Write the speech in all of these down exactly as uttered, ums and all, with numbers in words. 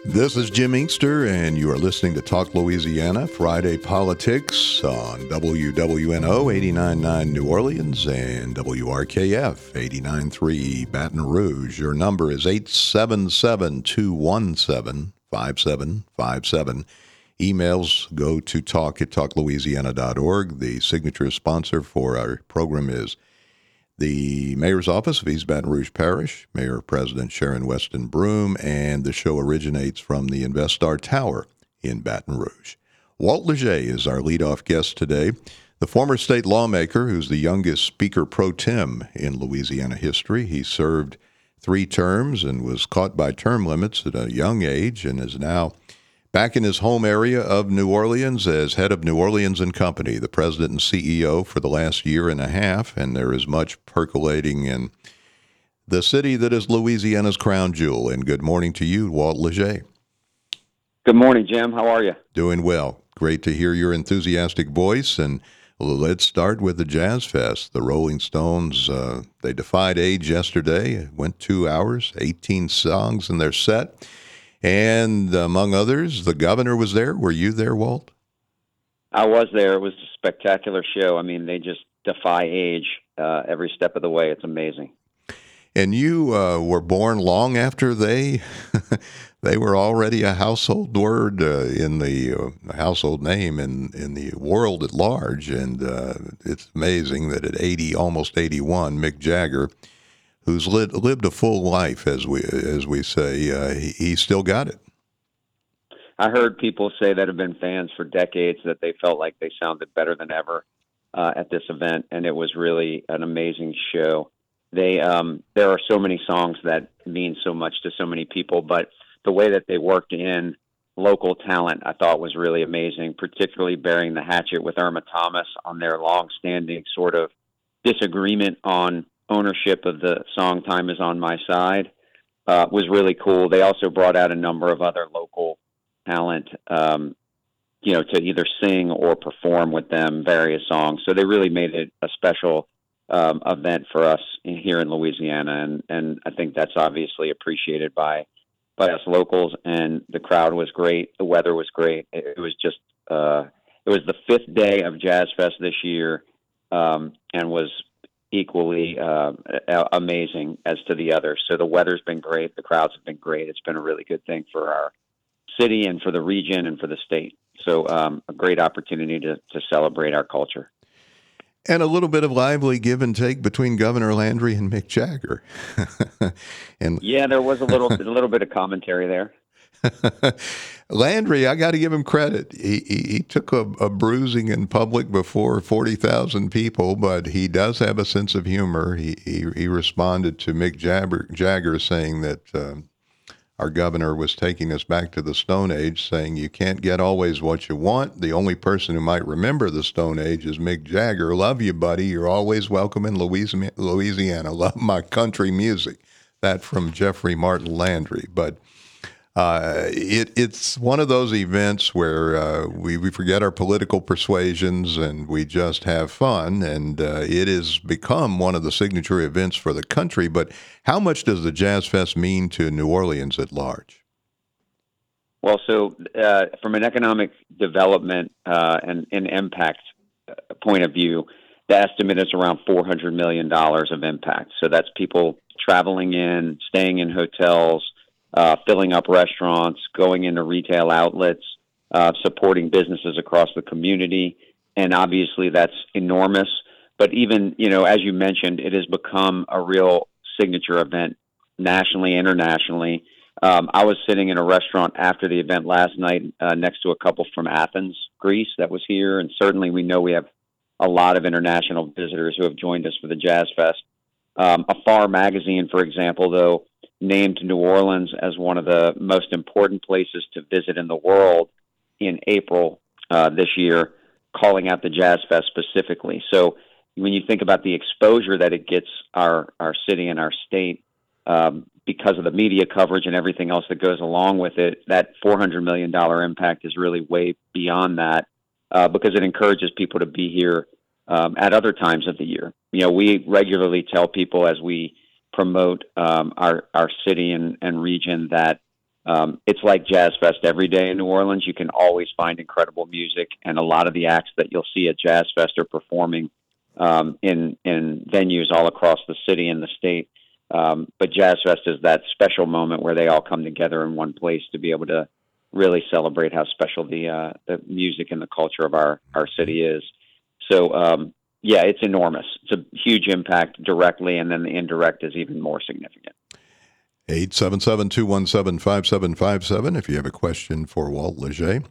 This is Jim Inkster, and you are listening to Talk Louisiana, Friday Politics on W W N O eighty-nine point nine New Orleans and W R K F eighty-nine point three Baton Rouge. Your number is eight seven seven, two one seven, five seven five seven. Emails go to talk at talk louisiana dot org. The signature sponsor for our program is the Mayor's Office of East Baton Rouge Parish, Mayor President Sharon Weston Broome, and the show originates from the InvestStar Tower in Baton Rouge. Walt Leger is our leadoff guest today, the former state lawmaker who's the youngest Speaker pro tem in Louisiana history. He served three terms and was caught by term limits at a young age and is now back in his home area of New Orleans as head of New Orleans and Company, the president and C E O for the last year and a half, and there is much percolating in the city that is Louisiana's crown jewel. And good morning to you, Walt Leger. Good morning, Jim. How are you? Doing well. Great to hear your enthusiastic voice. And let's start with the Jazz Fest. The Rolling Stones, uh, they defied age yesterday. It went two hours, eighteen songs in their set. And among others, the governor was there. Were you there, Walt? I was there. It was a spectacular show. I mean, they just defy age uh, every step of the way. It's amazing. And you uh, were born long after they they were already a household word uh, in the uh, household name in, in the world at large. And uh, it's amazing that at eighty, almost eighty-one, Mick Jagger, who's lived, lived a full life, as we as we say, uh, he, he still got it. I heard people say that have been fans for decades that they felt like they sounded better than ever uh, at this event, and it was really an amazing show. They um, there are so many songs that mean so much to so many people, but the way that they worked in local talent, I thought was really amazing, particularly bearing the hatchet with Irma Thomas on their long-standing sort of disagreement on ownership of the song Time Is On My Side uh, was really cool. They also brought out a number of other local talent, um, you know, to either sing or perform with them various songs. So they really made it a special um, event for us in, here in Louisiana. And, and I think that's obviously appreciated by, by us locals. And the crowd was great. The weather was great. It, it was just, uh, it was the fifth day of Jazz Fest this year um, and was equally uh, amazing as to the others. So the weather's been great. The crowds have been great. It's been a really good thing for our city and for the region and for the state. So um, a great opportunity to, to celebrate our culture. And a little bit of lively give and take between Governor Landry and Mick Jagger. and yeah, there was a little, a little bit of commentary there. Landry, I got to give him credit. He, he, he took a, a bruising in public before forty thousand people, but he does have a sense of humor. He he, he responded to Mick Jagger, Jagger saying that um, our governor was taking us back to the Stone Age, saying you can't get always what you want. The only person who might remember the Stone Age is Mick Jagger. Love you, buddy. You're always welcome in Louisiana. Louisiana. Love my country music. That from Jeffrey Martin Landry. But Uh, it, it's one of those events where uh, we, we forget our political persuasions and we just have fun, and uh, it has become one of the signature events for the country. But how much does the Jazz Fest mean to New Orleans at large? Well, so uh, from an economic development uh, and, and impact point of view, the estimate is around four hundred million dollars of impact. So that's people traveling in, staying in hotels, Uh, filling up restaurants, going into retail outlets, uh, supporting businesses across the community. And obviously that's enormous. But even, you know, as you mentioned, it has become a real signature event nationally, internationally. Um, I was sitting in a restaurant after the event last night uh, next to a couple from Athens, Greece, that was here. And certainly we know we have a lot of international visitors who have joined us for the Jazz Fest. Um, Afar magazine, for example, though, named New Orleans as one of the most important places to visit in the world in April uh, this year, calling out the Jazz Fest specifically. So when you think about the exposure that it gets our, our city and our state um, because of the media coverage and everything else that goes along with it, that four hundred million dollars impact is really way beyond that uh, because it encourages people to be here um, at other times of the year. You know, we regularly tell people as we promote um, our, our city and, and region that Um, it's like Jazz Fest every day in New Orleans. You can always find incredible music, and a lot of the acts that you'll see at Jazz Fest are performing um, in in venues all across the city and the state. Um, but Jazz Fest is that special moment where they all come together in one place to be able to really celebrate how special the uh, the music and the culture of our our city is. So um, yeah, it's enormous. It's a huge impact directly, and then the indirect is even more significant. eight seven seven, two one seven, five seven five seven if you have a question for Walt Leger.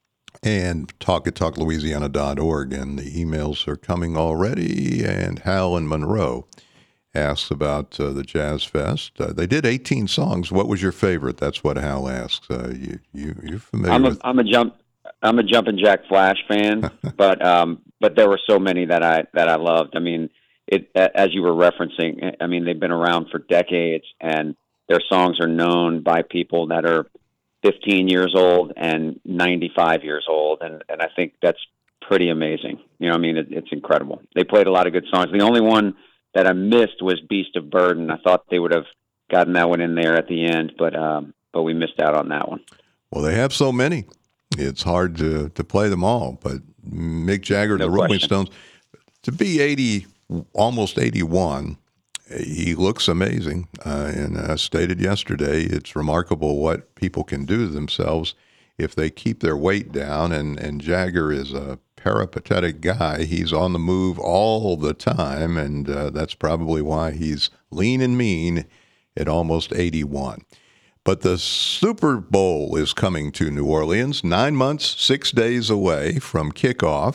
And talk at talk louisiana dot org. And the emails are coming already. And Hal in Monroe asks about uh, the Jazz Fest. Uh, they did eighteen songs. What was your favorite? That's what Hal asks. Uh, you, you, you're familiar I'm a, with... I'm a jump. I'm a Jumpin' Jack Flash fan, but um, but there were so many that I that I loved. I mean, it as you were referencing. I mean, they've been around for decades, and their songs are known by people that are fifteen years old and ninety-five years old, and and I think that's pretty amazing. You know, I mean, it, it's incredible. They played a lot of good songs. The only one that I missed was Beast of Burden. I thought they would have gotten that one in there at the end, but um, but we missed out on that one. Well, they have so many. It's hard to, to play them all, but Mick Jagger, No the Rolling question. Stones, to be eighty, almost eighty-one, he looks amazing. Uh, and as stated yesterday, it's remarkable what people can do to themselves if they keep their weight down. And, and Jagger is a peripatetic guy. He's on the move all the time, and uh, that's probably why he's lean and mean at almost eighty-one. But the Super Bowl is coming to New Orleans, nine months, six days away from kickoff.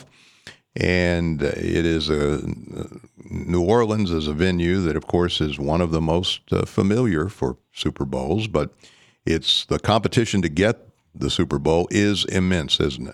And it is a, New Orleans is a venue that, of course, is one of the most uh, familiar for Super Bowls. But it's the competition to get the Super Bowl is immense, isn't it?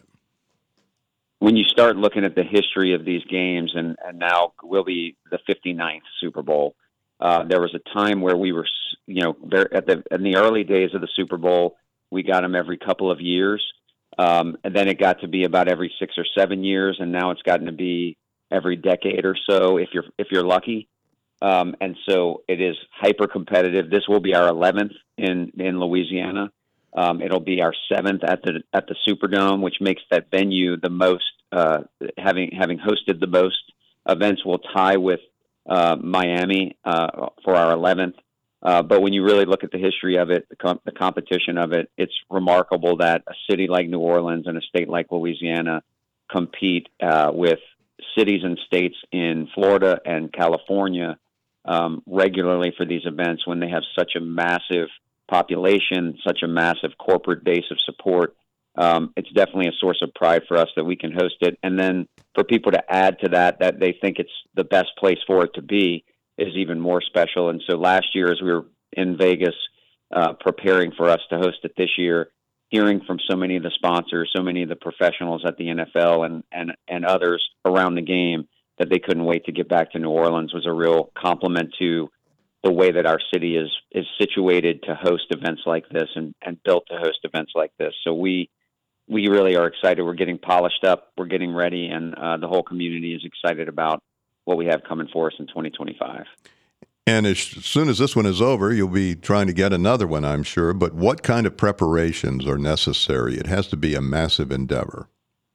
When you start looking at the history of these games, and, and now will be the fifty-ninth Super Bowl, uh, there was a time where we were, you know, at the in the early days of the Super Bowl, we got them every couple of years, um, and then it got to be about every six or seven years, and now it's gotten to be every decade or so if you're if you're lucky. Um, and so it is hyper competitive. This will be our eleventh in in Louisiana. Um, it'll be our seventh at the at the Superdome, which makes that venue the most uh, having having hosted the most events. Will tie with uh, Miami uh, for our eleventh. Uh, but when you really look at the history of it, the, com- the competition of it, it's remarkable that a city like New Orleans and a state like Louisiana compete uh, with cities and states in Florida and California um, regularly for these events when they have such a massive population, such a massive corporate base of support. Um, it's definitely a source of pride for us that we can host it. And then for people to add to that, that they think it's the best place for it to be is even more special. And so last year, as we were in Vegas uh, preparing for us to host it this year, hearing from so many of the sponsors, so many of the professionals at the N F L and, and, and others around the game that they couldn't wait to get back to New Orleans was a real compliment to the way that our city is is situated to host events like this and, and built to host events like this. So we we really are excited. We're getting polished up. We're getting ready, and uh, the whole community is excited about what we have coming for us in twenty twenty-five. And as soon as this one is over, you'll be trying to get another one, I'm sure. But what kind of preparations are necessary? It has to be a massive endeavor.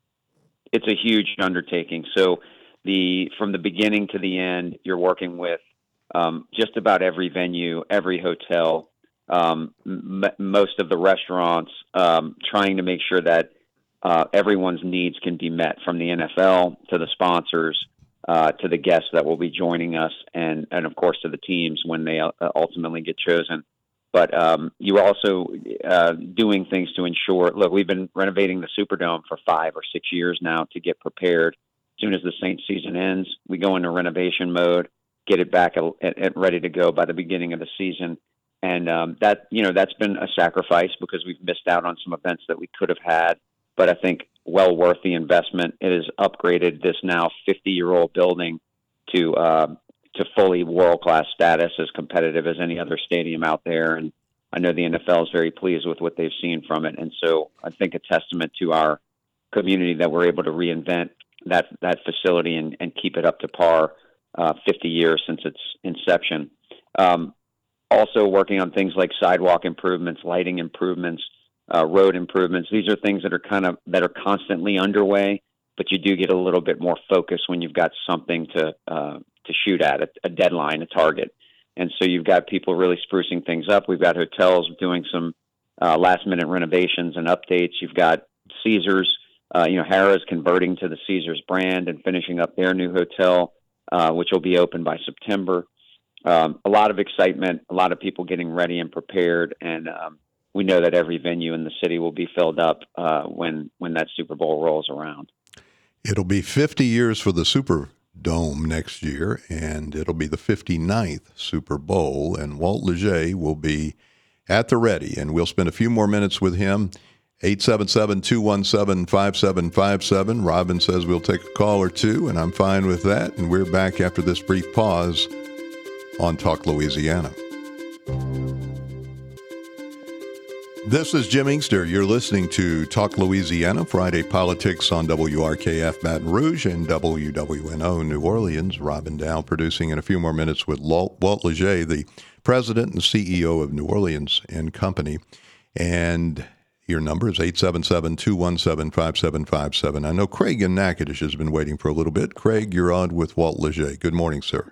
It's a huge undertaking. So the from the beginning to the end, you're working with um, just about every venue, every hotel, um, m- most of the restaurants, um, trying to make sure that uh, everyone's needs can be met, from the N F L to the sponsors, uh, to the guests that will be joining us, and, and of course to the teams when they uh, ultimately get chosen. But um, you're also uh, doing things to ensure, look, we've been renovating the Superdome for five or six years now to get prepared. As soon as the Saints season ends, we go into renovation mode, get it back at, at ready to go by the beginning of the season. And um, that, you know, that's been a sacrifice because we've missed out on some events that we could have had, but I think well worth the investment. It has upgraded this now fifty-year-old building to uh, to fully world-class status, as competitive as any other stadium out there. And I know the N F L is very pleased with what they've seen from it. And so I think a testament to our community that we're able to reinvent that that facility and, and keep it up to par uh, fifty years since its inception. Um, also working on things like sidewalk improvements, lighting improvements, uh, road improvements. These are things that are kind of that are constantly underway, but you do get a little bit more focus when you've got something to uh, to shoot at, a, a deadline, a target. And so you've got people really sprucing things up. We've got hotels doing some uh, last-minute renovations and updates. You've got Caesars, uh, you know, Harrah's converting to the Caesars brand and finishing up their new hotel, uh, which will be open by September. Um, a lot of excitement, a lot of people getting ready and prepared, and um, we know that every venue in the city will be filled up uh, when when that Super Bowl rolls around. It'll be fifty years for the Superdome next year, and it'll be the fifty-ninth Super Bowl, and Walt Leger will be at the ready, and we'll spend a few more minutes with him. eight seven seven, two one seven, five seven five seven. Robin says we'll take a call or two, and I'm fine with that, and we're back after this brief pause on Talk Louisiana. This is Jim Inkster. You're listening to Talk Louisiana, Friday Politics on W R K F Baton Rouge and W W N O New Orleans. Robin Dow producing in a few more minutes with Walt Leger, the president and C E O of New Orleans and Company. And your number is eight seven seven, two one seven, five seven five seven. I know Craig in Natchitoches has been waiting for a little bit. Craig, you're on with Walt Leger. Good morning, sir.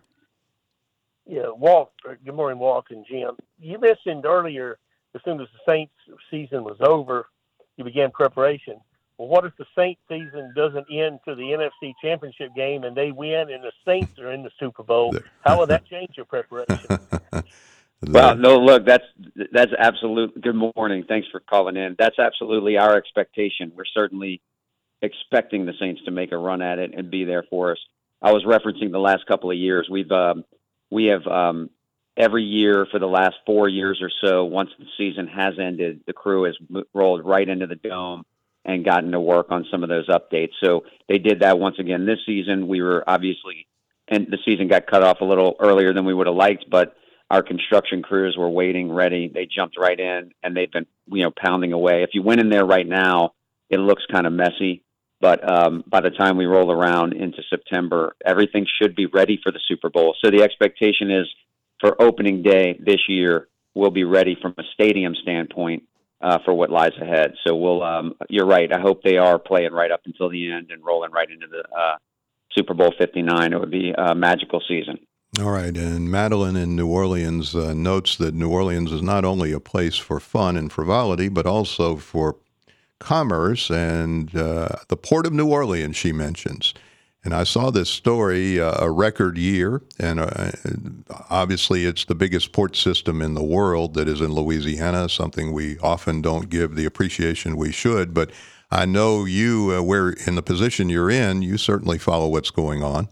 Yeah, Walt. Good morning, Walt and Jim. You mentioned earlier, as soon as the Saints season was over, you began preparation. Well, what if the Saints season doesn't end to the N F C Championship game and they win and the Saints are in the Super Bowl? How will that change your preparation? Well, no, look, that's that's absolute. Good morning. Thanks for calling in. That's absolutely our expectation. We're certainly expecting the Saints to make a run at it and be there for us. I was referencing the last couple of years. We've um, we have um, every year for the last four years or so. Once the season has ended, the crew has rolled right into the dome and gotten to work on some of those updates. So they did that once again this season. We were obviously, and the season got cut off a little earlier than we would have liked, but our construction crews were waiting, ready. They jumped right in, and they've been, you know, pounding away. If you went in there right now, it looks kind of messy. But um, by the time we roll around into September, everything should be ready for the Super Bowl. So the expectation is for opening day this year, we'll be ready from a stadium standpoint uh, for what lies ahead. So we'll, um, you're right. I hope they are playing right up until the end and rolling right into the uh, Super Bowl fifty-nine. It would be a magical season. All right, and Madeline in New Orleans uh, notes that New Orleans is not only a place for fun and frivolity, but also for commerce and uh, the Port of New Orleans, she mentions. And I saw this story, uh, a record year, and uh, obviously it's the biggest port system in the world that is in Louisiana, something we often don't give the appreciation we should. But I know you, uh, where in the position you're in, you certainly follow what's going on.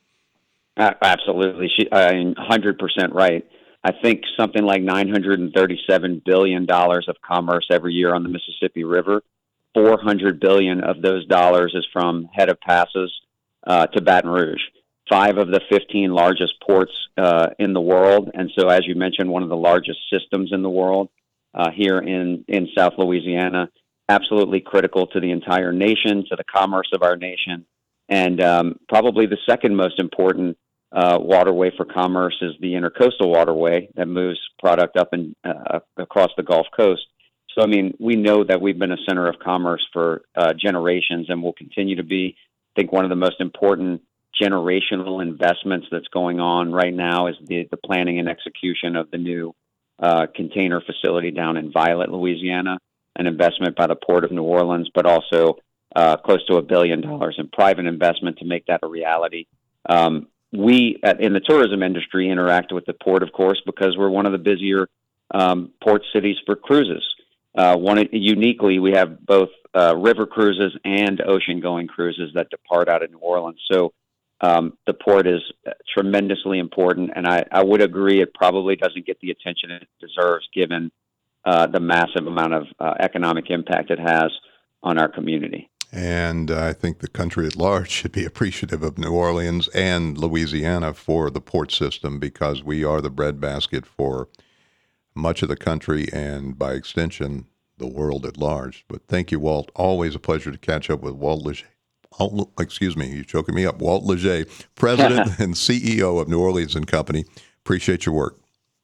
Uh, absolutely. She, I mean, one hundred percent right. I think something like nine hundred thirty-seven billion dollars of commerce every year on the Mississippi River. four hundred billion dollars of those dollars is from head of passes uh, to Baton Rouge, five of the fifteen largest ports uh, in the world. And so, as you mentioned, one of the largest systems in the world uh, here in, in South Louisiana, absolutely critical to the entire nation, to the commerce of our nation. And um, probably the second most important uh, waterway for commerce is the Intercoastal Waterway that moves product up and uh, across the Gulf Coast. So, I mean, we know that we've been a center of commerce for uh, generations and will continue to be. I think one of the most important generational investments that's going on right now is the, the planning and execution of the new uh, container facility down in Violet, Louisiana, an investment by the Port of New Orleans, but also uh, close to a billion dollars in private investment to make that a reality. Um, we, at, in the tourism industry, interact with the port, of course, because we're one of the busier um, port cities for cruises. Uh, one uniquely, we have both uh, river cruises and ocean-going cruises that depart out of New Orleans. So um, the port is tremendously important, and I, I would agree it probably doesn't get the attention it deserves given uh, the massive amount of uh, economic impact it has on our community. And I think the country at large should be appreciative of New Orleans and Louisiana for the port system, because we are the breadbasket for much of the country and, by extension, the world at large. But thank you, Walt. Always a pleasure to catch up with Walt Leger. Oh, excuse me, you're choking me up. Walt Leger, President and C E O of New Orleans and Company. Appreciate your work.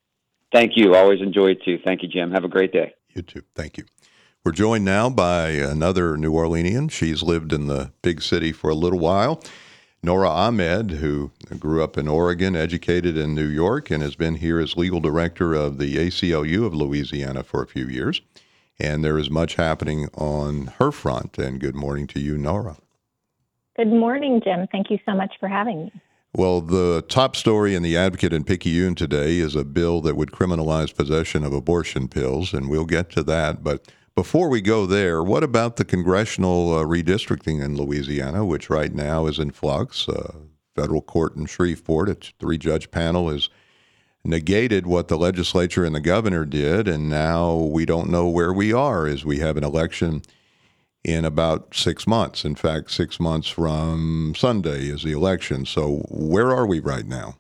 Thank you. Always enjoy it too. Thank you, Jim. Have a great day. You too. Thank you. We're joined now by another New Orleanian. She's lived in the big city for a little while. Nora Ahmed, who grew up in Oregon, educated in New York, and has been here as legal director of the A C L U of Louisiana for a few years. And there is much happening on her front. And good morning to you, Nora. Good morning, Jim. Thank you so much for having me. Well, the top story in The Advocate in Picayune today is a bill that would criminalize possession of abortion pills, and we'll get to that. But before we go there, what about the congressional uh, redistricting in Louisiana, which right now is in flux? Uh, federal court in Shreveport, a three-judge panel, has negated what the legislature and the governor did, and now we don't know where we are as we have an election in about six months. In fact, six months from Sunday is the election. So where are we right now?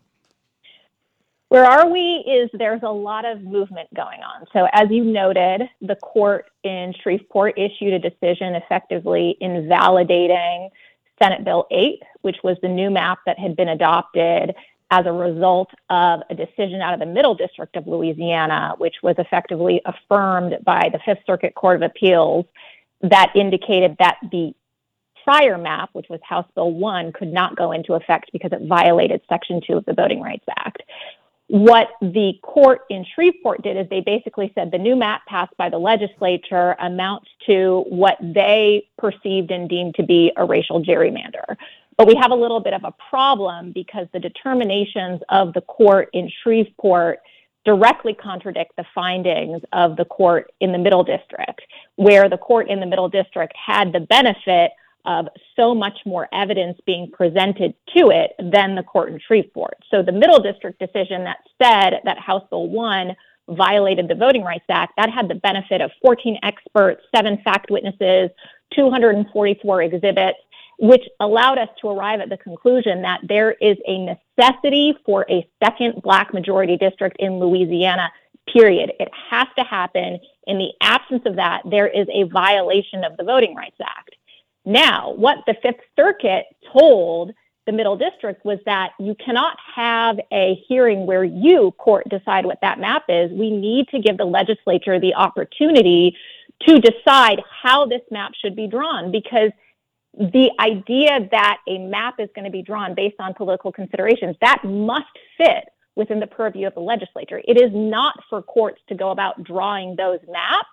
Where are we is there's a lot of movement going on. So as you noted, the court in Shreveport issued a decision effectively invalidating Senate Bill eight, which was the new map that had been adopted as a result of a decision out of the Middle District of Louisiana, which was effectively affirmed by the Fifth Circuit Court of Appeals, that indicated that the prior map, which was House Bill one, could not go into effect because it violated Section two of the Voting Rights Act. What the court in Shreveport did is they basically said the new map passed by the legislature amounts to what they perceived and deemed to be a racial gerrymander. But we have a little bit of a problem because the determinations of the court in Shreveport directly contradict the findings of the court in the Middle District, where the court in the Middle District had the benefit of so much more evidence being presented to it than the court in Shreveport. So the Middle District decision that said that House Bill one violated the Voting Rights Act, that had the benefit of fourteen experts, seven fact witnesses, two hundred forty-four exhibits, which allowed us to arrive at the conclusion that there is a necessity for a second Black majority district in Louisiana, period. It has to happen. In the absence of that, there is a violation of the Voting Rights Act. Now, what the Fifth Circuit told the Middle District was that you cannot have a hearing where you, court, decide what that map is. We need to give the legislature the opportunity to decide how this map should be drawn, because the idea that a map is going to be drawn based on political considerations, that must fit within the purview of the legislature. It is not for courts to go about drawing those maps,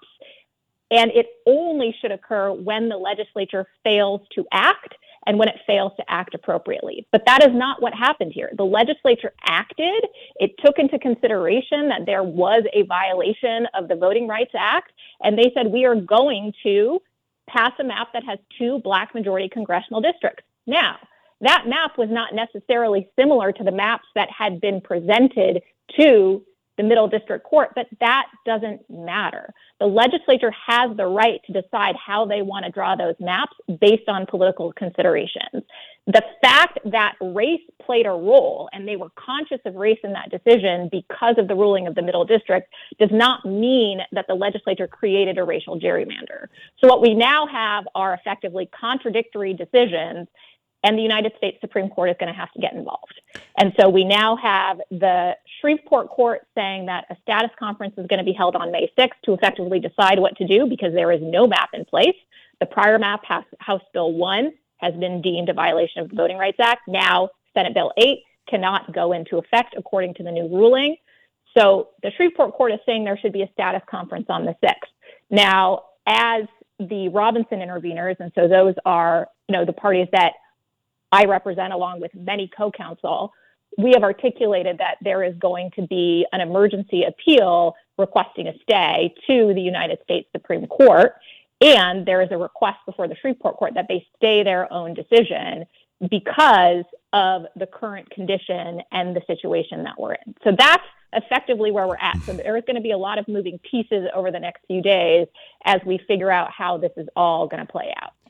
and it only should occur when the legislature fails to act and when it fails to act appropriately. But that is not what happened here. The legislature acted. It took into consideration that there was a violation of the Voting Rights Act, and they said, we are going to pass a map that has two Black majority congressional districts. Now, that map was not necessarily similar to the maps that had been presented to the Middle District Court, but that doesn't matter. The legislature has the right to decide how they want to draw those maps based on political considerations. The fact that race played a role, and they were conscious of race in that decision because of the ruling of the Middle District, does not mean that the legislature created a racial gerrymander. So what we now have are effectively contradictory decisions, and the United States Supreme Court is going to have to get involved. And so we now have the Shreveport court saying that a status conference is going to be held on May sixth to effectively decide what to do because there is no map in place. The prior map, House Bill one, has been deemed a violation of the Voting Rights Act. Now, Senate Bill eight cannot go into effect according to the new ruling. So the Shreveport court is saying there should be a status conference on the sixth. Now, as the Robinson interveners, and so those are, you know, the parties that I represent along with many co-counsel, we have articulated that there is going to be an emergency appeal requesting a stay to the United States Supreme Court. And there is a request before the Shreveport court that they stay their own decision because of the current condition and the situation that we're in. So that's effectively where we're at. So there's going to be a lot of moving pieces over the next few days as we figure out how this is all going to play out.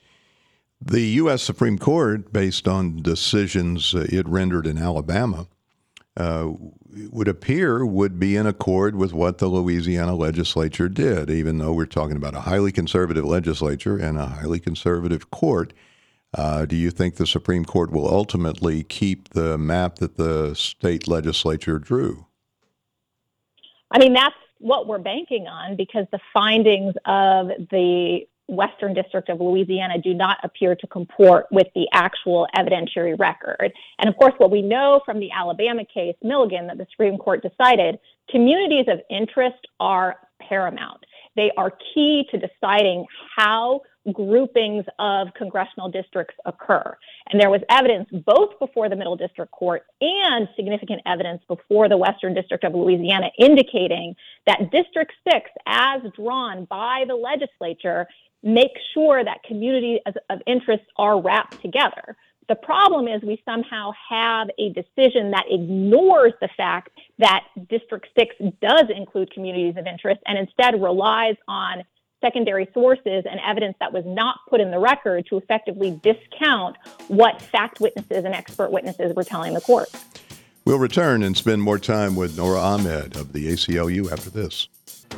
The U S Supreme Court, based on decisions uh, it rendered in Alabama, uh, would appear would be in accord with what the Louisiana legislature did, even though we're talking about a highly conservative legislature and a highly conservative court. Uh, do you think the Supreme Court will ultimately keep the map that the state legislature drew? I mean, that's what we're banking on, because the findings of the Western District of Louisiana do not appear to comport with the actual evidentiary record. And of course, what we know from the Alabama case, Milligan, that the Supreme Court decided, communities of interest are paramount. They are key to deciding how groupings of congressional districts occur. And there was evidence both before the Middle District Court and significant evidence before the Western District of Louisiana indicating that District six, as drawn by the legislature, make sure that communities of interest are wrapped together. The problem is we somehow have a decision that ignores the fact that District six does include communities of interest and instead relies on secondary sources and evidence that was not put in the record to effectively discount what fact witnesses and expert witnesses were telling the court. We'll return and spend more time with Noura Ahmed of the A C L U after this.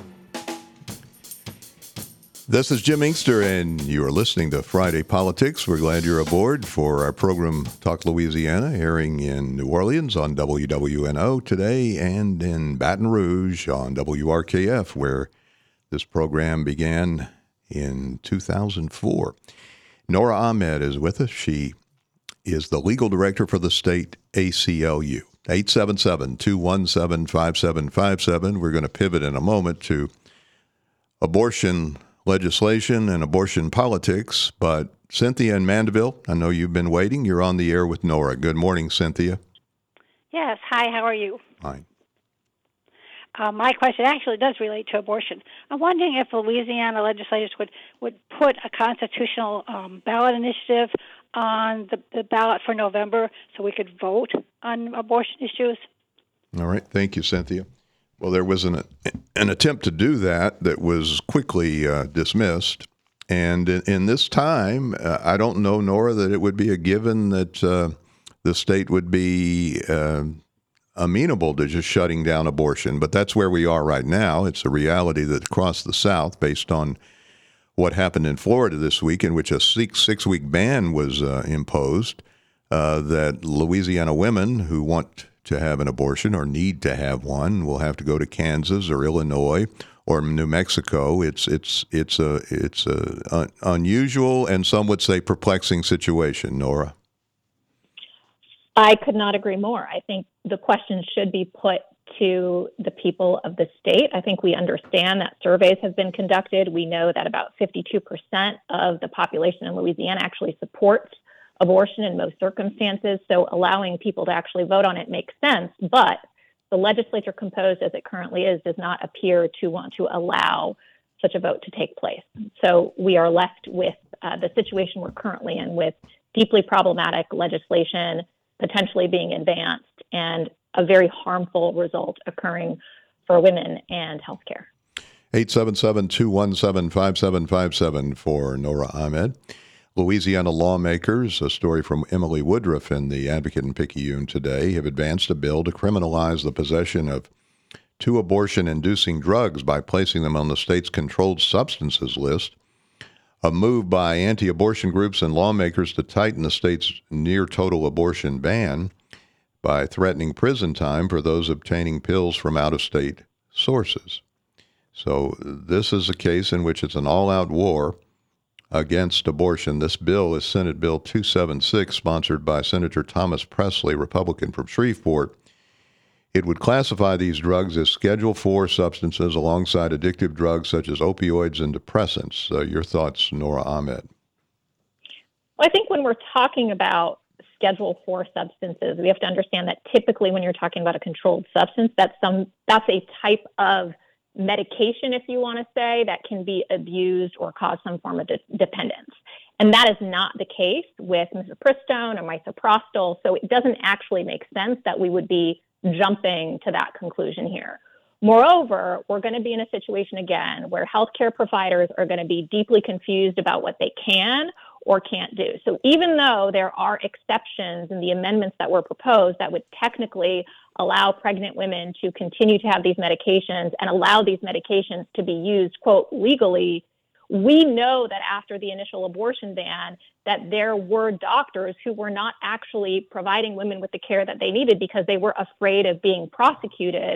This is Jim Inkster, and you are listening to Friday Politics. We're glad you're aboard for our program Talk Louisiana, airing in New Orleans on W W N O today and in Baton Rouge on W R K F, where this program began in two thousand four. Noura Ahmed is with us. She is the legal director for the state A C L U. eight seven seven, two one seven, five seven five seven. We're going to pivot in a moment to abortion legislation and abortion politics. But Cynthia in Mandeville, I know you've been waiting. You're on the air with Noura. Good morning, Cynthia. Yes. Hi, how are you? Fine. Uh, my question actually does relate to abortion. I'm wondering if Louisiana legislators would, would put a constitutional um, ballot initiative on the, the ballot for November so we could vote on abortion issues. All right. Thank you, Cynthia. Well, there was an an attempt to do that that was quickly uh, dismissed. And in, in this time, uh, I don't know, Noura, that it would be a given that uh, the state would be uh, amenable to just shutting down abortion. But that's where we are right now. It's a reality that across the South, based on what happened in Florida this week, in which a six, six-week ban was uh, imposed, uh, that Louisiana women who want to have an abortion or need to have one will have to go to Kansas or Illinois or New Mexico. It's it's it's a it's a un- unusual and some would say perplexing situation. Noura. I could not agree more. I think the question should be put to the people of the state. I think we understand that surveys have been conducted. We know that about fifty-two percent of the population in Louisiana actually supports abortion in most circumstances. So allowing people to actually vote on it makes sense. But the legislature composed as it currently is does not appear to want to allow such a vote to take place. So we are left with uh, the situation we're currently in, with deeply problematic legislation potentially being advanced and a very harmful result occurring for women and healthcare. eight seven seven, two one seven, five seven five seven for Noura Ahmed. Louisiana lawmakers, a story from Emily Woodruff in the Advocate and Picayune today, have advanced a bill to criminalize the possession of two abortion-inducing drugs by placing them on the state's controlled substances list, a move by anti-abortion groups and lawmakers to tighten the state's near-total abortion ban by threatening prison time for those obtaining pills from out-of-state sources. So this is a case in which it's an all-out war against abortion. This bill is Senate Bill two seventy-six, sponsored by Senator Thomas Presley, Republican from Shreveport. It would classify these drugs as Schedule four substances alongside addictive drugs such as opioids and depressants. Uh, your thoughts, Noura Ahmed? Well, I think when we're talking about Schedule four substances, we have to understand that typically when you're talking about a controlled substance, that's some that's a type of medication, if you want to say, that can be abused or cause some form of de- dependence. And that is not the case with misoprostol or misoprostol. So it doesn't actually make sense that we would be jumping to that conclusion here. Moreover, we're going to be in a situation again where healthcare providers are going to be deeply confused about what they can or can't do. So even though there are exceptions in the amendments that were proposed that would technically allow pregnant women to continue to have these medications and allow these medications to be used, quote, legally, we know that after the initial abortion ban, that there were doctors who were not actually providing women with the care that they needed because they were afraid of being prosecuted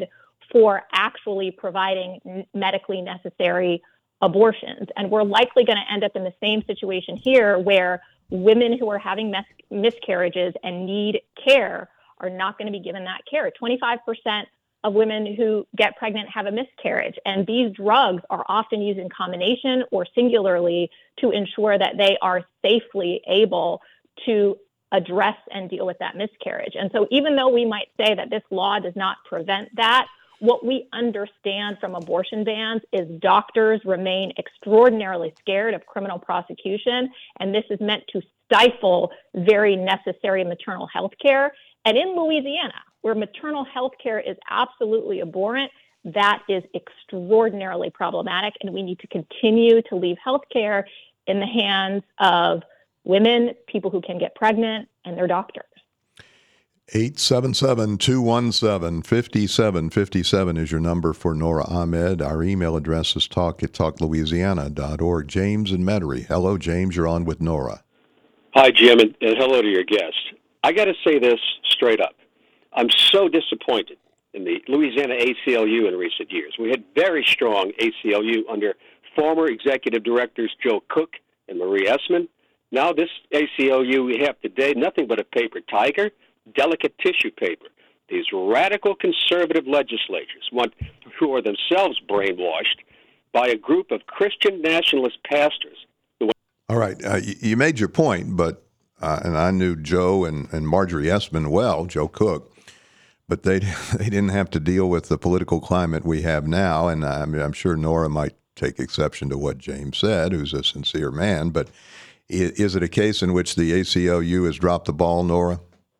for actually providing n- medically necessary abortions. And we're likely going to end up in the same situation here where women who are having mis- miscarriages and need care are not going to be given that care. twenty-five percent of women who get pregnant have a miscarriage, and these drugs are often used in combination or singularly to ensure that they are safely able to address and deal with that miscarriage. And so even though we might say that this law does not prevent that, what we understand from abortion bans is doctors remain extraordinarily scared of criminal prosecution, and this is meant to stifle very necessary maternal health care. And in Louisiana, where maternal health care is absolutely abhorrent, that is extraordinarily problematic, and we need to continue to leave health care in the hands of women, people who can get pregnant, and their doctors. eight seven seven, two one seven, five seven five seven is your number for Nora Ahmed. Our email address is talk at talk louisiana dot org. James in Metairie. Hello, James. You're on with Nora. Hi, Jim, and, and hello to your guest. I got to say this straight up. I'm so disappointed in the Louisiana A C L U in recent years. We had very strong A C L U under former executive directors Joe Cook and Marie Essman. Now this A C L U we have today, nothing but a paper tiger, delicate tissue paper. These radical conservative legislators want, who are themselves brainwashed by a group of Christian nationalist pastors. All right. Uh, you, you made your point, but uh, and I knew Joe and, and Marjorie Essman well, Joe Cook, but they they didn't have to deal with the political climate we have now. And I mean, I'm sure Nora might take exception to what James said, who's a sincere man. But is, is it a case in which the A C L U has dropped the ball, Nora?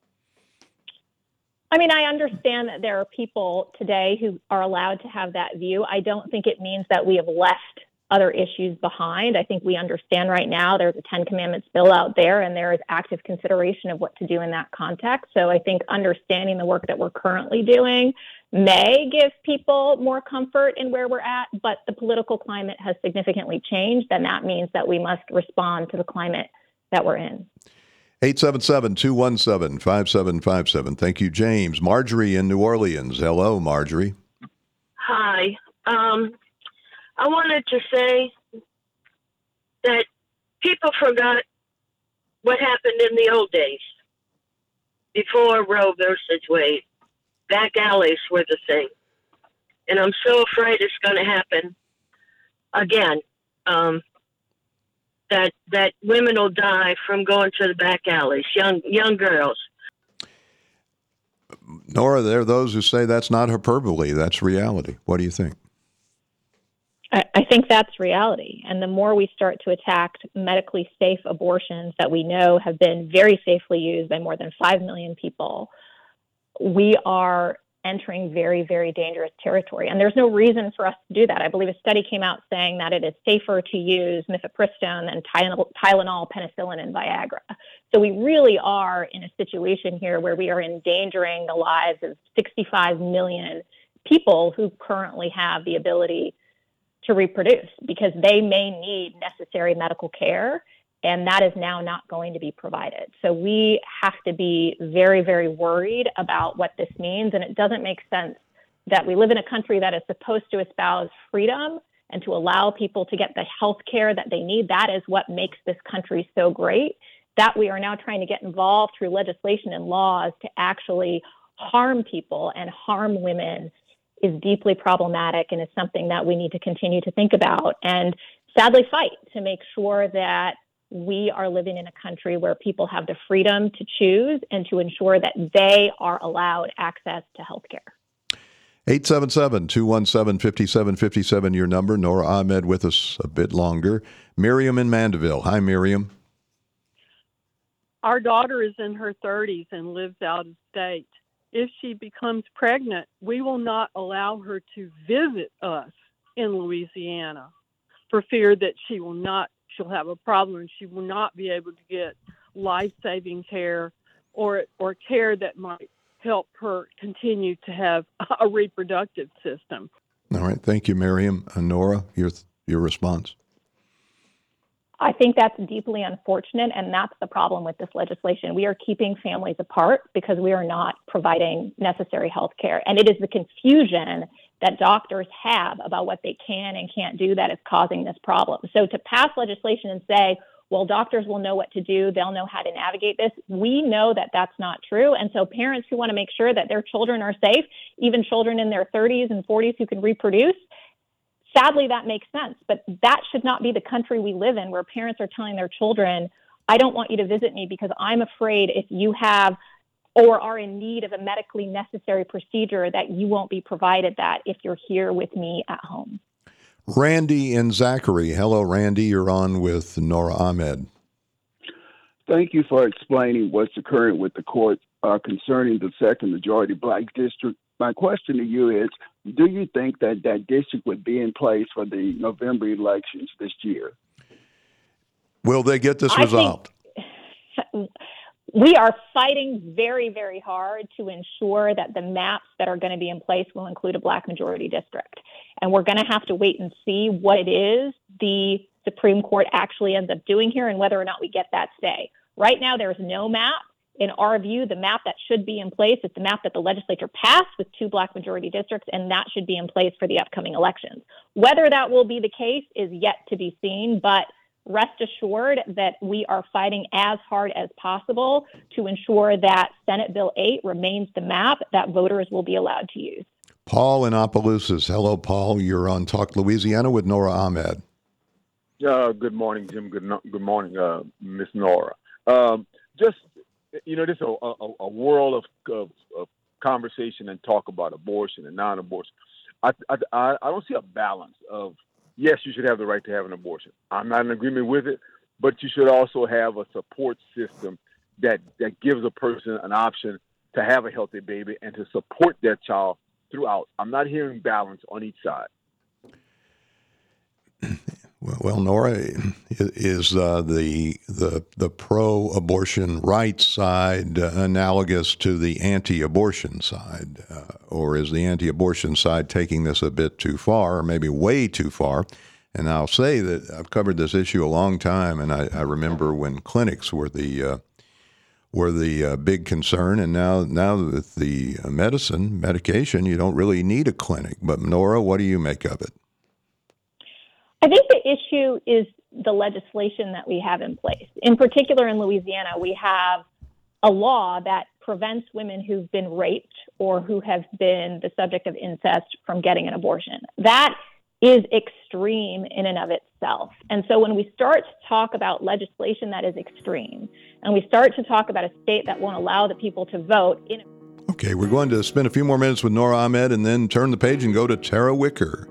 I mean, I understand that there are people today who are allowed to have that view. I don't think it means that we have left other issues behind. I think we understand right now there's a Ten Commandments bill out there, and there is active consideration of what to do in that context. So I think understanding the work that we're currently doing may give people more comfort in where we're at, but the political climate has significantly changed, and that means that we must respond to the climate that we're in. eight seven seven, two one seven, five seven five seven. Thank you, James. Marjorie in New Orleans. Hello, Marjorie. Hi. Um, I wanted to say that people forgot what happened in the old days before Roe versus Wade. Back alleys were the thing. And I'm so afraid it's going to happen again. Um, that that women will die from going to the back alleys, young young girls. Nora, there are those who say that's not hyperbole. That's reality. What do you think? I, I think that's reality. And the more we start to attack medically safe abortions that we know have been very safely used by more than five million people, we are entering very, very dangerous territory. And there's no reason for us to do that. I believe a study came out saying that it is safer to use mifepristone than Tylenol, penicillin, and Viagra. So we really are in a situation here where we are endangering the lives of sixty-five million people who currently have the ability to reproduce because they may need necessary medical care, and that is now not going to be provided. So we have to be very, very worried about what this means, and it doesn't make sense that we live in a country that is supposed to espouse freedom and to allow people to get the health care that they need. That is what makes this country so great, that we are now trying to get involved through legislation and laws to actually harm people and harm women is deeply problematic and is something that we need to continue to think about and sadly fight to make sure that we are living in a country where people have the freedom to choose and to ensure that they are allowed access to health care. eight seven seven, two one seven, five seven five seven, your number. Nora Ahmed with us a bit longer. Miriam in Mandeville. Hi, Miriam. Our daughter is in her thirties and lives out of state. If she becomes pregnant, we will not allow her to visit us in Louisiana for fear that she will not, she'll have a problem and she will not be able to get life-saving care or or care that might help her continue to have a reproductive system. All right. Thank you, Miriam. Uh, Nora, your your response. I think that's deeply unfortunate, and that's the problem with this legislation. We are keeping families apart because we are not providing necessary health care. And it is the confusion that doctors have about what they can and can't do that is causing this problem. So to pass legislation and say, well, doctors will know what to do, they'll know how to navigate this, we know that that's not true. And so parents who want to make sure that their children are safe, even children in their thirties and forties who can reproduce, sadly, that makes sense. But that should not be the country we live in, where parents are telling their children, I don't want you to visit me because I'm afraid if you have or are in need of a medically necessary procedure that you won't be provided that if you're here with me at home. Randy and Zachary. Hello, Randy. You're on with Nora Ahmed. Thank you for explaining what's occurring with the court uh, concerning the second majority black district. My question to you is, do you think that that district would be in place for the November elections this year? Will they get this I resolved? Think we are fighting very, very hard to ensure that the maps that are going to be in place will include a black majority district. And we're going to have to wait and see what it is the Supreme Court actually ends up doing here and whether or not we get that stay. Right now, there's no map. In our view, the map that should be in place is the map that the legislature passed with two black majority districts, and that should be in place for the upcoming elections. Whether that will be the case is yet to be seen, but rest assured that we are fighting as hard as possible to ensure that Senate Bill eight remains the map that voters will be allowed to use. Paul in Opelousas. Hello, Paul. You're on Talk Louisiana with Nora Ahmed. Uh, good morning, Jim. Good, no- good morning, uh, Miss Nora. Um, just, you know, this is a, a, a world of, of, of conversation and talk about abortion and non-abortion. I, I, I don't see a balance of, yes, you should have the right to have an abortion. I'm not in agreement with it, but you should also have a support system that, that gives a person an option to have a healthy baby and to support their child throughout. I'm not hearing balance on each side. Well, Nora, is uh, the the the pro-abortion rights side uh, analogous to the anti-abortion side, uh, or is the anti-abortion side taking this a bit too far, or maybe way too far? And I'll say that I've covered this issue a long time, and I, I remember when clinics were the uh, were the uh, big concern, and now now with the medicine medication, you don't really need a clinic. But Nora, what do you make of it? I think the issue is the legislation that we have in place. In particular, in Louisiana, we have a law that prevents women who've been raped or who have been the subject of incest from getting an abortion. That is extreme in and of itself. And so when we start to talk about legislation that is extreme, and we start to talk about a state that won't allow the people to vote in. Okay, we're going to spend a few more minutes with Nora Ahmed and then turn the page and go to Tara Wicker.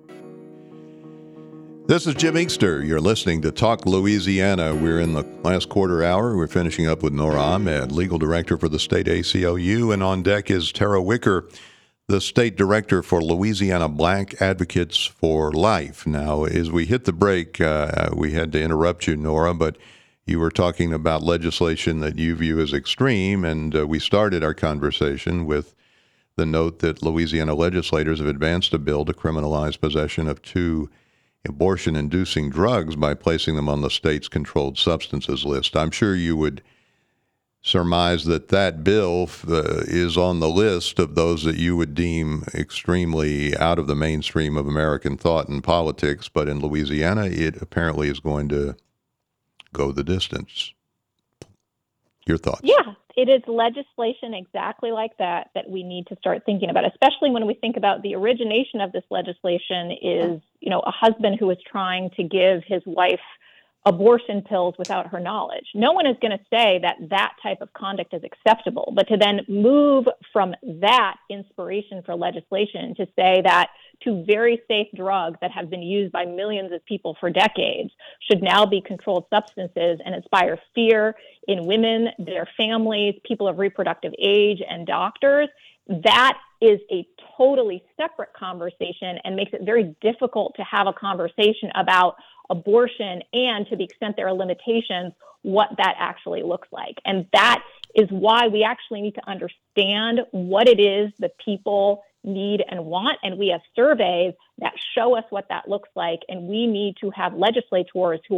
This is Jim Inkster. You're listening to Talk Louisiana. We're in the last quarter hour. We're finishing up with Nora Ahmed, legal director for the state A C L U, and on deck is Tara Wicker, the state director for Louisiana Black Advocates for Life. Now, as we hit the break, uh, we had to interrupt you, Nora, but you were talking about legislation that you view as extreme, and uh, we started our conversation with the note that Louisiana legislators have advanced a bill to criminalize possession of two abortion-inducing drugs by placing them on the state's controlled substances list. I'm sure you would surmise that that bill uh, is on the list of those that you would deem extremely out of the mainstream of American thought and politics, but in Louisiana, it apparently is going to go the distance. Your thoughts? Yeah, it is legislation exactly like that that we need to start thinking about, especially when we think about the origination of this legislation is, you know, a husband who is trying to give his wife abortion pills without her knowledge. No one is going to say that that type of conduct is acceptable, but to then move from that inspiration for legislation to say that two very safe drugs that have been used by millions of people for decades should now be controlled substances and inspire fear in women, their families, people of reproductive age, and doctors, that is a totally separate conversation and makes it very difficult to have a conversation about abortion and, to the extent there are limitations, what that actually looks like. And that is why we actually need to understand what it is that people need and want. And we have surveys that show us what that looks like. And we need to have legislators who are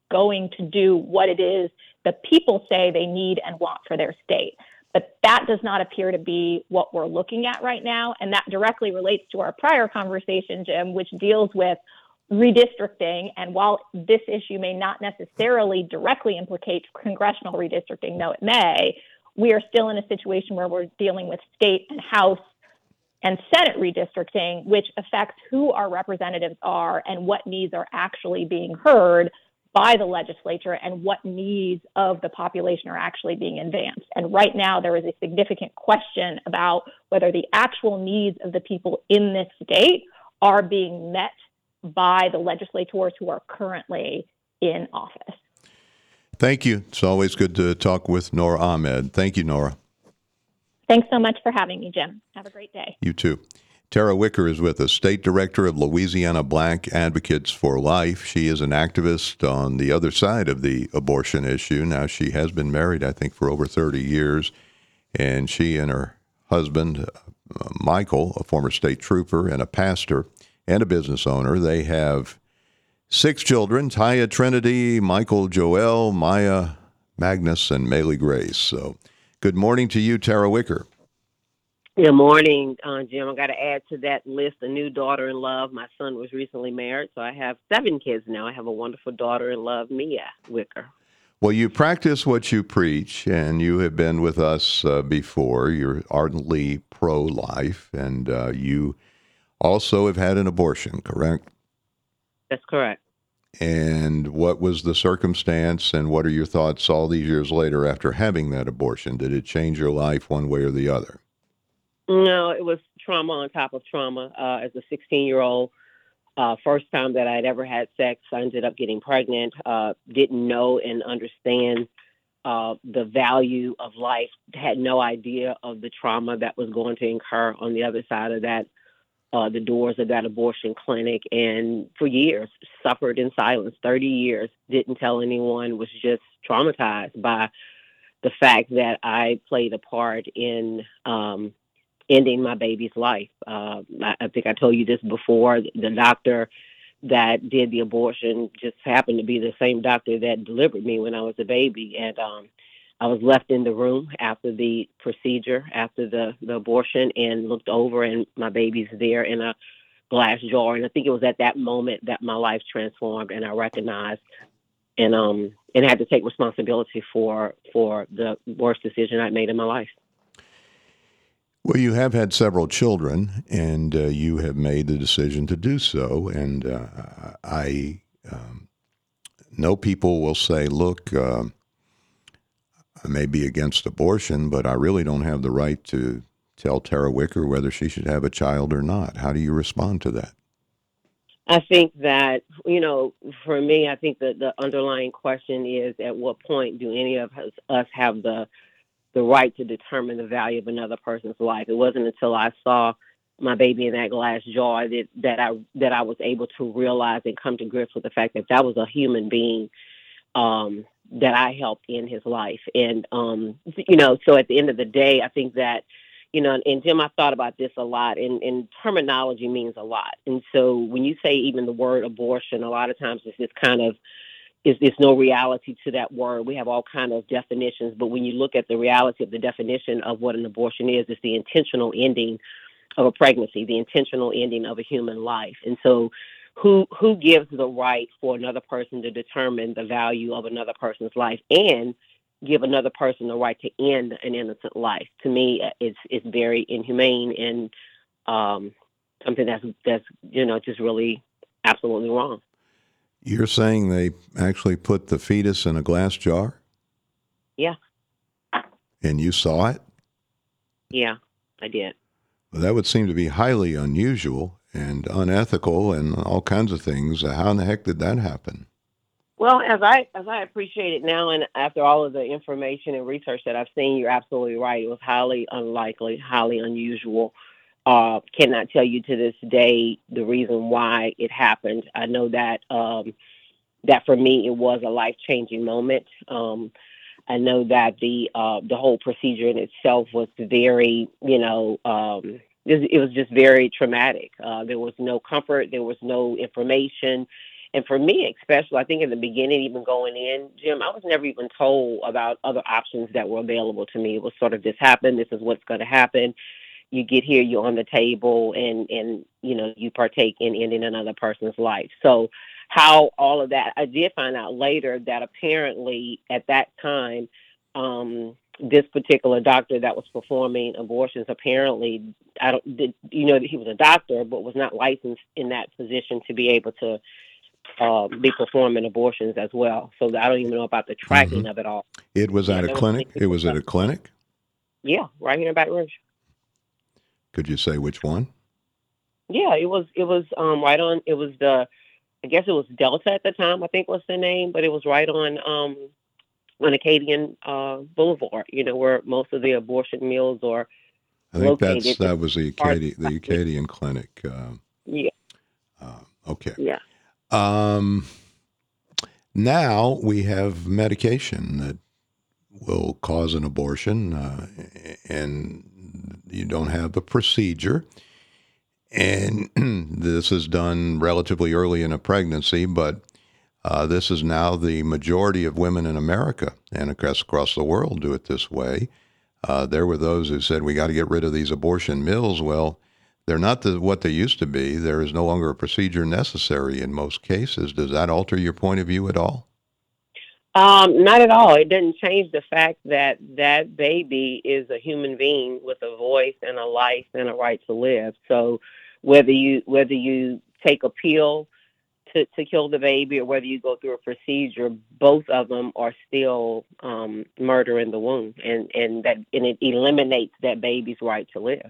going to do what it is the people say they need and want for their state. But that does not appear to be what we're looking at right now. And that directly relates to our prior conversation, Jim, which deals with redistricting. And while this issue may not necessarily directly implicate congressional redistricting, though it may, we are still in a situation where we're dealing with state and House and Senate redistricting, which affects who our representatives are and what needs are actually being heard by the legislature and what needs of the population are actually being advanced. And right now, there is a significant question about whether the actual needs of the people in this state are being met by the legislators who are currently in office. Thank you. It's always good to talk with Nora Ahmed. Thank you, Nora. Thanks so much for having me, Jim. Have a great day. You too. Tara Wicker is with us, State Director of Louisiana Black Advocates for Life. She is an activist on the other side of the abortion issue. Now, she has been married, I think, for over thirty years, and she and her husband, uh, Michael, a former state trooper and a pastor and a business owner, they have six children: Taya Trinity, Michael Joel, Maya Magnus, and Maylee Grace. So good morning to you, Tara Wicker. Good morning, uh, Jim. I got to add to that list a new daughter-in-law. My son was recently married, so I have seven kids now. I have a wonderful daughter-in-law, Mia Wicker. Well, you practice what you preach, and you have been with us uh, before. You're ardently pro-life, and uh, you also have had an abortion, correct? That's correct. And what was the circumstance, and what are your thoughts all these years later after having that abortion? Did it change your life one way or the other? No, it was trauma on top of trauma. Uh, as a sixteen-year-old, uh, first time that I'd ever had sex, I ended up getting pregnant, uh, didn't know and understand uh, the value of life, had no idea of the trauma that was going to incur on the other side of that, uh, the doors of that abortion clinic. And for years, suffered in silence, thirty years, didn't tell anyone, was just traumatized by the fact that I played a part in um, ending my baby's life. Uh, I, I think I told you this before. The doctor that did the abortion just happened to be the same doctor that delivered me when I was a baby. And um, I was left in the room after the procedure, after the, the abortion, and looked over, and my baby's there in a glass jar. And I think it was at that moment that my life transformed, and I recognized and um and had to take responsibility for for the worst decision I made in my life. Well, you have had several children, and uh, you have made the decision to do so. And uh, I um, know people will say, look, uh, I may be against abortion, but I really don't have the right to tell Tara Wicker whether she should have a child or not. How do you respond to that? I think that, you know, for me, I think that the underlying question is, at what point do any of us, us have the the right to determine the value of another person's life? It wasn't until I saw my baby in that glass jar that, that I that I was able to realize and come to grips with the fact that that was a human being um, that I helped in his life. And, um, you know, so at the end of the day, I think that, you know, and Jim, I've thought about this a lot, and, and terminology means a lot. And so when you say even the word abortion, a lot of times it's just kind of, is there's no reality to that word. We have all kind of definitions, but when you look at the reality of the definition of what an abortion is, it's the intentional ending of a pregnancy, the intentional ending of a human life. And so who who gives the right for another person to determine the value of another person's life and give another person the right to end an innocent life? To me, it's it's very inhumane and um, something that's that's you know just really absolutely wrong. You're saying they actually put the fetus in a glass jar? Yeah. And you saw it? Yeah, I did. Well, that would seem to be highly unusual and unethical and all kinds of things. How in the heck did that happen? Well, as I as I appreciate it now, and after all of the information and research that I've seen, you're absolutely right. It was highly unlikely, highly unusual. Uh, cannot tell you to this day the reason why it happened. I know that um, that for me it was a life-changing moment. Um, I know that the uh, the whole procedure in itself was very, you know, um, it, it was just very traumatic. Uh, there was no comfort, there was no information, And for me, especially, I think in the beginning, even going in, Jim, I was never even told about other options that were available to me. It was sort of, this happened, this is what's going to happen. You get here, you're on the table, and, and you know, you partake in ending another person's life. So how all of that, I did find out later that apparently at that time, um, this particular doctor that was performing abortions, apparently, I don't, did, you know, he was a doctor, but was not licensed in that position to be able to uh, be performing abortions as well. So I don't even know about the tracking Mm-hmm. of it all. It was Yeah, at a there was clinic? things It was at a clinic? Yeah, right here in Baton Rouge. Could you say which one? Yeah, it was, it was um, right on, it was the, I guess it was Delta at the time, I think was the name, but it was right on um, on Acadian uh, Boulevard, you know, where most of the abortion mills are I think located. that's that was the Part- Acadian, the Acadian clinic. Uh, Yeah, uh, okay. yeah. Um, now we have medication that will cause an abortion, uh, and you don't have a procedure. And this is done relatively early in a pregnancy, but uh, this is now the majority of women in America and across, across the world do it this way. Uh, there were those who said, we got to get rid of these abortion mills. Well, they're not the, what they used to be. There is no longer a procedure necessary in most cases. Does that alter your point of view at all? Um, not at all. It doesn't change the fact that that baby is a human being with a voice and a life and a right to live. So whether you whether you take a pill to, to kill the baby or whether you go through a procedure, both of them are still um, murder in the womb, and, and that and it eliminates that baby's right to live.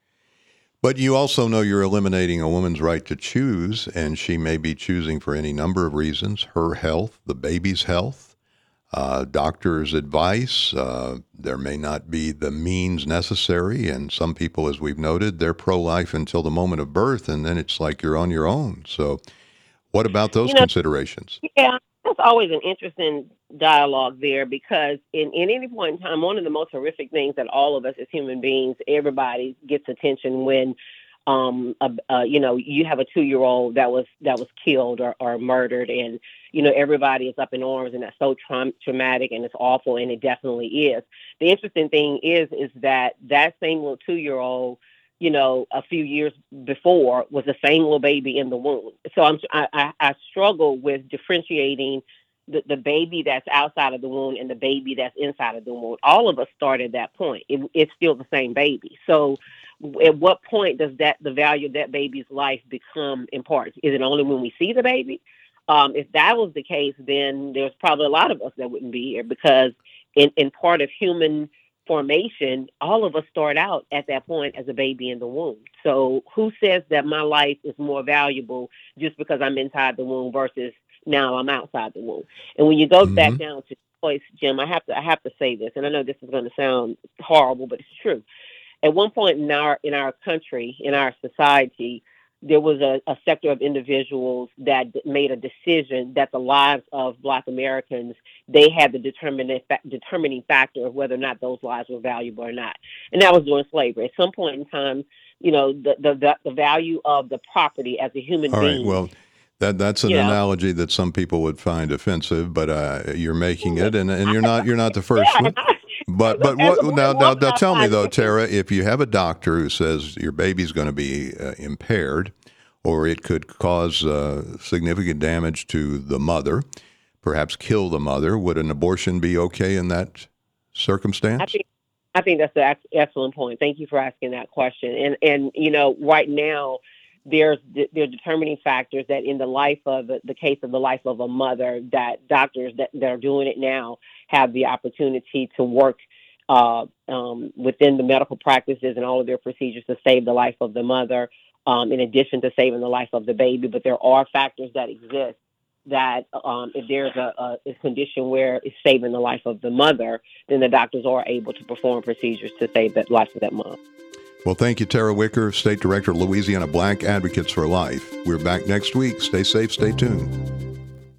But you also know you're eliminating a woman's right to choose, and she may be choosing for any number of reasons: her health, the baby's health, uh, doctor's advice. Uh, there may not be the means necessary, and some people, as we've noted, they're pro-life until the moment of birth, and then it's like you're on your own. So what about those You know, considerations? Yeah, that's always an interesting dialogue there, because in, in any point in time, one of the most horrific things that all of us as human beings, everybody gets attention when, um, uh, uh, you know, you have a two-year-old that was that was killed or, or murdered, and you know everybody is up in arms, and that's so tra- traumatic and it's awful, and it definitely is. The interesting thing is, is that that same little two-year-old, you know, a few years before was the same little baby in the womb. So I'm, I, I, I struggle with differentiating the, the baby that's outside of the womb and the baby that's inside of the womb. All of us start at that point. It, it's still the same baby. So at what point does that the value of that baby's life become important? Is it only when we see the baby? Um, if that was the case, then there's probably a lot of us that wouldn't be here, because in, in part of human formation, all of us start out at that point as a baby in the womb. So who says that my life is more valuable just because I'm inside the womb versus now I'm outside the womb? And when you go mm-hmm. back down to choice, Jim, I have to I have to say this, and I know this is going to sound horrible, but it's true. At one point in our in our country, in our society, there was a, a sector of individuals that made a decision that the lives of Black Americans, they had the determining, determining factor of whether or not those lives were valuable or not. And that was during slavery. At some point in time, you know, the the, the value of the property as a human All being. right, well, that that's an analogy that some people would find offensive, but uh, you're making it, and, and you're not you're not the first yeah, one. But but what now, now now tell me though, Tara, if you have a doctor who says your baby's going to be uh, impaired, or it could cause uh, significant damage to the mother, perhaps kill the mother, would an abortion be okay in that circumstance? I think, I think that's an excellent point. Thank you for asking that question. And and you know, right now, there's there are determining factors that in the life of the, the case of the life of a mother, that doctors that, that are doing it now have the opportunity to work uh, um, within the medical practices and all of their procedures to save the life of the mother, um, in addition to saving the life of the baby. But there are factors that exist that um, if there's a, a, a condition where it's saving the life of the mother, then the doctors are able to perform procedures to save the life of that mom. Well, thank you, Tara Wicker, State Director of Louisiana Black Advocates for Life. We're back next week. Stay safe, stay tuned.